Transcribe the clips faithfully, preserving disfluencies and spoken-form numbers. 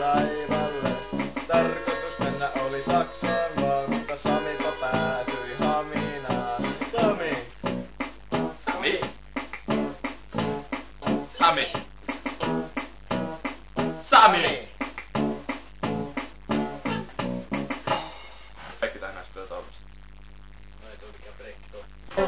laivalle. Tarkoitus mennä oli Saksaan vaan, mutta Samipa päätyi Haminaan. Sami! Sami! Sami! Sami! Kaikki tää näistä tulee tommasta. No ei tuu mikään breikki tuo.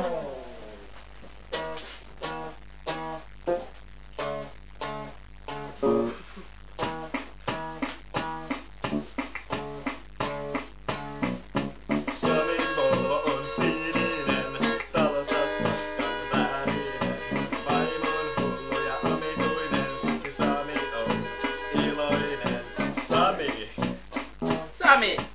Samin Volvo on sininen, talo taas paskan värinen. Vaimo on hullu ja omituinen, siksi Sami on iloinen. Sami! Sami!